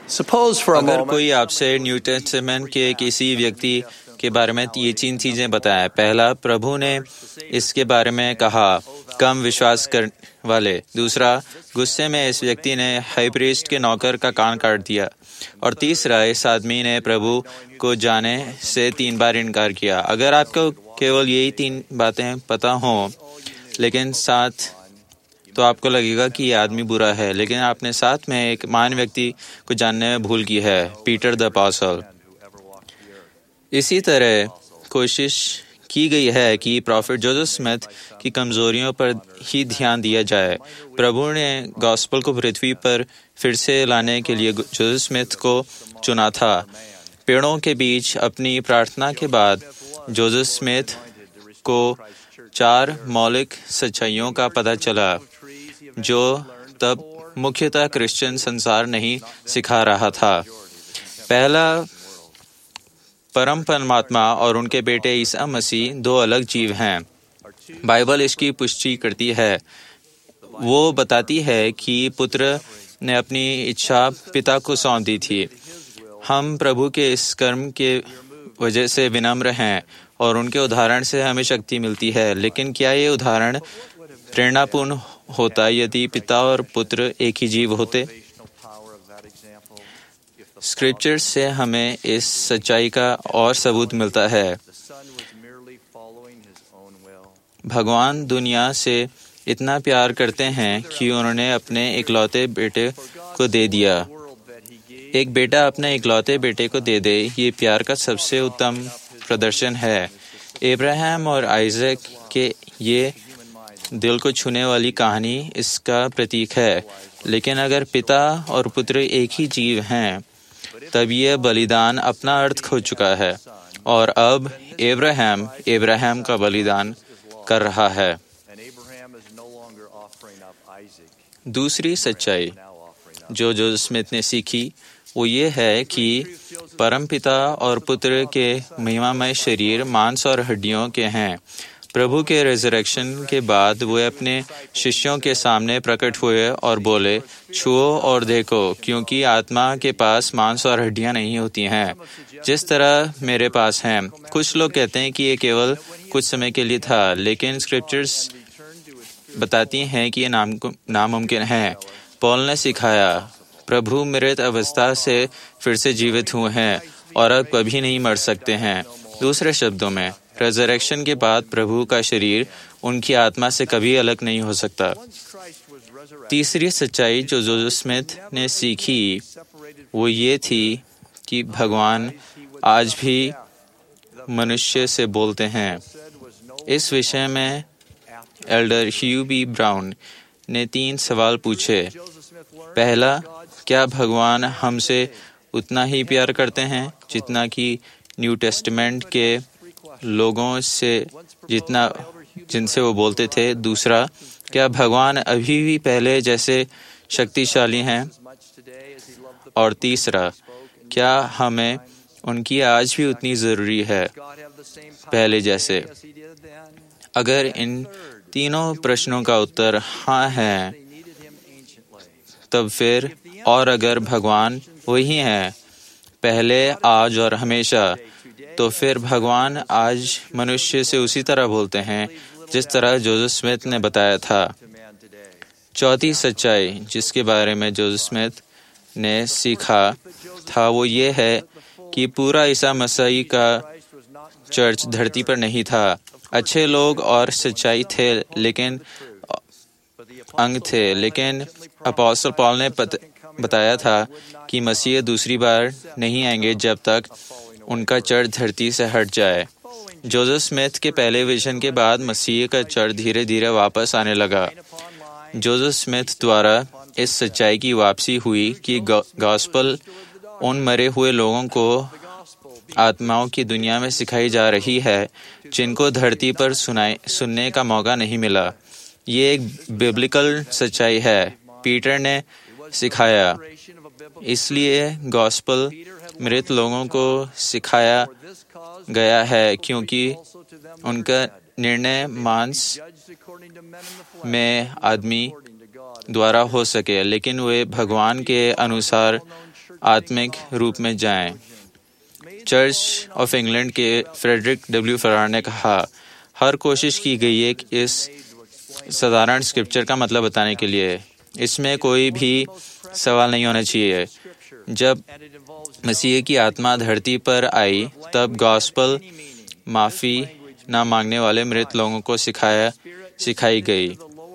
Suppose for a अगर moment कोई आपसे न्यू टेस्टामेंट के किसी व्यक्ति के बारे में ये 3 चीजें बताए। पहला, प्रभु ने इसके बारे में कहा, कम विश्वास कर वाले। दूसरा, गुस्से में इस व्यक्ति ने हाई प्रीस्ट के नौकर का कान काट दिया। और तीसरा, इस आदमी ने प्रभु को जाने से 3 बार इनकार किया। अगर आपको केवल यही 3 बातें पता हों, लेकिन साथ तो आपको लगेगा कि ये आदमी बुरा है, लेकिन आपने साथ में एक महान व्यक्ति को जानने में भूल की है, पीटर द अपोस्टल। इसी तरह कोशिश की गई है कि प्रॉफिट जोसेफ स्मिथ की कमजोरियों पर ही ध्यान दिया जाए। प्रभु ने गॉस्पेल को पृथ्वी पर फिर से लाने के लिए जोसेफ स्मिथ को चुना था। पेड़ों के बीच अपनी प्रार्थना के बाद जोसेफ स्मिथ को 4 मौलिक सच्चाइयों का पता चला, जो तब मुख्यतः क्रिश्चियन संसार नहीं सिखा रहा था। पहला, परम परमात्मा और उनके बेटे ईसा मसीह 2 अलग जीव हैं। बाइबल इसकी पुष्टि करती है। वो बताती है कि पुत्र ने अपनी इच्छा पिता को सौंप दी थी। हम प्रभु के इस कर्म के वजह से विनम्र हैं और उनके उदाहरण से हमें शक्ति मिलती है। लेकिन क्या ये उदाहरण प्रेरणापूर्ण होता यदि पिता और पुत्र एक ही जीव होते? स्क्रिप्चर से हमें इस सच्चाई का और सबूत मिलता है। भगवान दुनिया से इतना प्यार करते हैं कि उन्होंने अपने इकलौते बेटे को दे दिया। एक बेटा अपने इकलौते बेटे को दे दे, ये प्यार का सबसे उत्तम प्रदर्शन है। अब्राहम और आइजक के ये दिल को छूने वाली कहानी इसका प्रतीक है। लेकिन अगर पिता और पुत्र एक ही जीव हैं, तब यह बलिदान अपना अर्थ खो चुका है और अब अब्राहम का बलिदान कर रहा है। दूसरी सच्चाई जो जोसेफ स्मिथ ने सीखी वो ये है कि परमपिता और पुत्र के महिमामय शरीर मांस और हड्डियों के हैं। प्रभु के रिजरेक्शन के बाद वे अपने शिष्यों के सामने प्रकट हुए और बोले, छुओ और देखो, क्योंकि आत्मा के पास मांस और हड्डियां नहीं होती हैं, जिस तरह मेरे पास हैं। कुछ लोग कहते हैं कि ये केवल कुछ समय के लिए था, लेकिन स्क्रिप्चर्स बताती हैं कि ये नामुमकिन है। पौल ने सिखाया, प्रभु मृत अवस्था से फिर से जीवित हुए हैं और अब कभी नहीं मर सकते हैं। दूसरे शब्दों में, रेजरेक्शन के बाद प्रभु का शरीर उनकी आत्मा से कभी अलग नहीं हो सकता। तीसरी सच्चाई जो जोसेफ स्मिथ ने सीखी वो ये थी कि भगवान आज भी मनुष्य से बोलते हैं। इस विषय में एल्डर ह्यू बी ब्राउन ने 3 सवाल पूछे। पहला, क्या भगवान हमसे उतना ही प्यार करते हैं जितना कि न्यू टेस्टामेंट के लोगों से जिनसे वो बोलते थे? दूसरा, क्या भगवान अभी भी पहले जैसे शक्तिशाली हैं? और तीसरा, क्या हमें उनकी आज भी उतनी ज़रूरी है पहले जैसे? अगर इन तीनों प्रश्नों का उत्तर हाँ है, तब फिर और अगर भगवान वही हैं पहले, आज और हमेशा, तो फिर भगवान आज मनुष्य से उसी तरह बोलते हैं जिस तरह जोसेफ स्मिथ ने बताया था। चौथी सच्चाई जिसके बारे में जोसेफ स्मिथ ने सीखा था वो ये है कि पूरा ईसा मसीह का चर्च धरती पर नहीं था। अच्छे लोग और सच्चाई थे, लेकिन अंग थे। लेकिन अपोस्टल पौल ने बताया था कि मसीह दूसरी बार नहीं आएंगे जब तक उनका चर्च धरती से हट जाए। जोसेफ स्मिथ के पहले विजन के बाद मसीह का चर्च धीरे धीरे वापस आने लगा। जोसेफ स्मिथ द्वारा इस सच्चाई की वापसी हुई कि गॉस्पेल उन मरे हुए लोगों को आत्माओं की दुनिया में सिखाई जा रही है जिनको धरती पर सुनने का मौका नहीं मिला। ये एक बिब्लिकल सच्चाई है। पीटर ने सिखाया, इसलिए गॉस्पेल मृत लोगों को सिखाया गया है क्योंकि उनका निर्णय मांस में आदमी द्वारा हो सके, लेकिन वे भगवान के अनुसार आत्मिक रूप में जाएं। चर्च ऑफ इंग्लैंड के फ्रेडरिक डब्ल्यू फरार ने कहा, हर कोशिश की गई है इस साधारण स्क्रिप्चर का मतलब बताने के लिए। इसमें कोई भी सवाल नहीं होना चाहिए। जब मसीह की आत्मा धरती पर आई तब गॉस्पल माफ़ी न मांगने वाले मृत लोगों को सिखाई गई।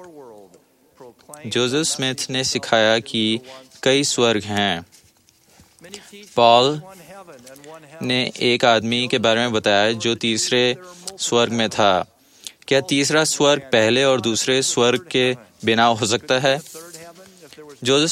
जोसेफ स्मिथ ने सिखाया कि कई स्वर्ग हैं। पॉल ने एक आदमी के बारे में बताया जो तीसरे स्वर्ग में था। क्या तीसरा स्वर्ग पहले और दूसरे स्वर्ग के बिना हो सकता है? जोसेफ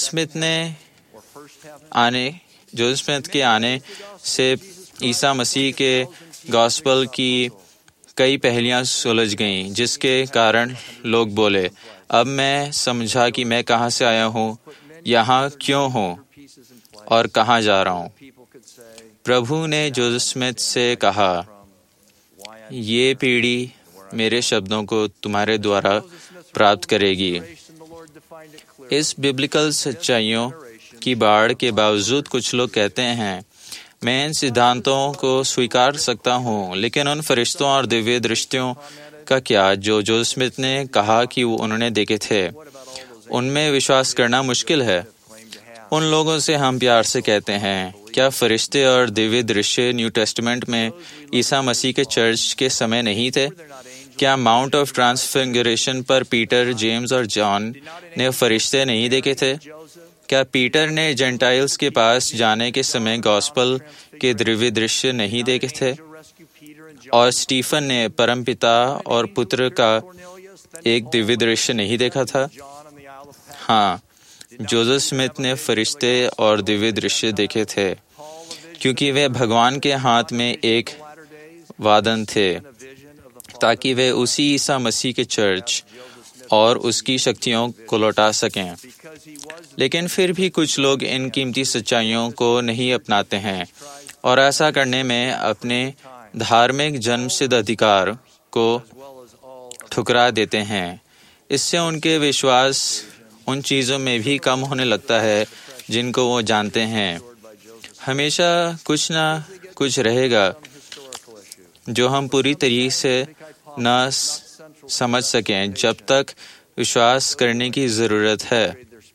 स्मिथ के आने से ईसा मसीह के गॉस्पल की कई पहेलियां सुलझ गईं, जिसके कारण लोग बोले, अब मैं समझा कि मैं कहाँ से आया हूँ, यहाँ क्यों हूँ और कहाँ जा रहा हूँ। प्रभु ने जोसेफ स्मिथ से कहा, ये पीढ़ी मेरे शब्दों को तुम्हारे द्वारा प्राप्त करेगी। इस बिब्लिकल सच्चाइयों की बाढ़ के बावजूद कुछ लोग कहते हैं, मैं इन सिद्धांतों को स्वीकार सकता हूँ, लेकिन उन फरिश्तों और दिव्य दृष्टियों का क्या जो जोसेफ स्मिथ ने कहा कि उन्होंने देखे थे? उनमें विश्वास करना मुश्किल है। उन लोगों से हम प्यार से कहते हैं, क्या फरिश्ते और दिव्य दृश्य न्यू टेस्टामेंट में ईसा मसीह के चर्च के समय नहीं थे? क्या माउंट ऑफ ट्रांसफिगरेशन पर पीटर, जेम्स और जॉन ने फरिश्ते नहीं देखे थे? क्या पीटर ने जेंटाइल्स के पास जाने के समय गॉस्पल के दिव्य दृश्य नहीं देखे थे? और स्टीफन ने परमपिता और पुत्र का एक दिव्य दृश्य नहीं देखा था? हाँ, जोसेफ स्मिथ ने फरिश्ते और दिव्य दृश्य देखे थे, क्योंकि वे भगवान के हाथ में एक वादन थे, ताकि वे उसी ईसा मसीह के चर्च और उसकी शक्तियों को लौटा सकें। लेकिन फिर भी कुछ लोग इन कीमती सच्चाइयों को नहीं अपनाते हैं और ऐसा करने में अपने धार्मिक जन्मसिद्ध अधिकार को ठुकरा देते हैं। इससे उनके विश्वास उन चीज़ों में भी कम होने लगता है जिनको वो जानते हैं। हमेशा कुछ ना कुछ रहेगा जो हम पूरी तरीके से न समझ सकें जब तक विश्वास करने की ज़रूरत है,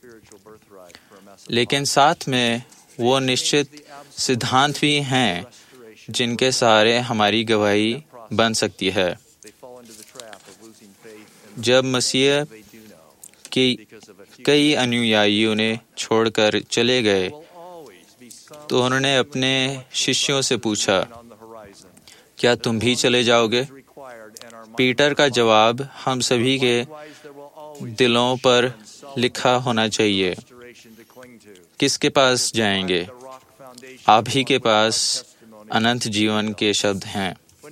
लेकिन साथ में वो निश्चित सिद्धांत भी हैं जिनके सहारे हमारी गवाही बन सकती है। जब मसीह के कई अनुयायियों ने छोड़कर चले गए तो उन्होंने अपने शिष्यों से पूछा, क्या तुम भी चले जाओगे? पीटर का जवाब हम सभी के दिलों पर लिखा होना चाहिए। किसके पास जाएंगे? आप ही के पास अनंत जीवन के शब्द हैं।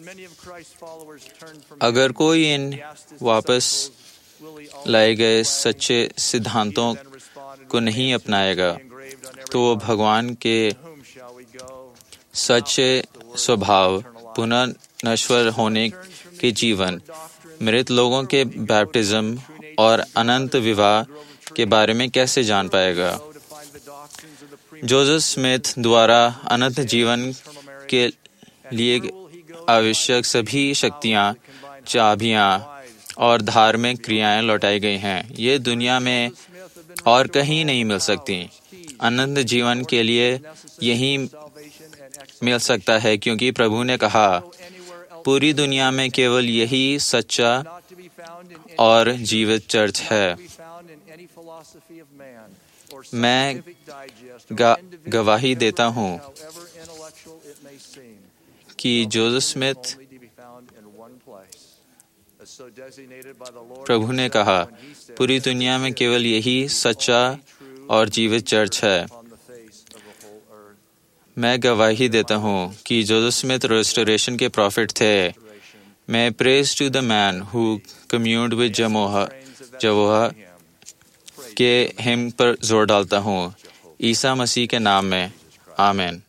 अगर कोई इन वापस लाए गए सच्चे सिद्धांतों को नहीं अपनाएगा तो वो भगवान के सच्चे स्वभाव, पुनः नश्वर होने के जीवन, मृत लोगों के बैप्टिज्म और अनंत विवाह के बारे में कैसे जान पाएगा? जोसेफ स्मिथ द्वारा अनंत जीवन के लिए आवश्यक सभी शक्तियाँ, चाबियाँ और धार्मिक क्रियाएं लौटाई गई हैं। ये दुनिया में और कहीं नहीं मिल सकती। अनंत जीवन के लिए यही मिल सकता है, क्योंकि प्रभु ने कहा, पूरी दुनिया में केवल यही सच्चा और जीवित चर्च है। मैं गवाही देता हूँ कि जोसेफ स्मिथ, प्रभु ने कहा, पूरी दुनिया में केवल यही सच्चा और जीवित चर्च है। मैं गवाही देता हूँ कि जोसेफ स्मिथ रेस्टोरेशन के प्रॉफिट थे। मैं praise to the man who communed with Jehovah के हिम पर जोर डालता हूँ। ईसा मसीह के नाम में, आमीन।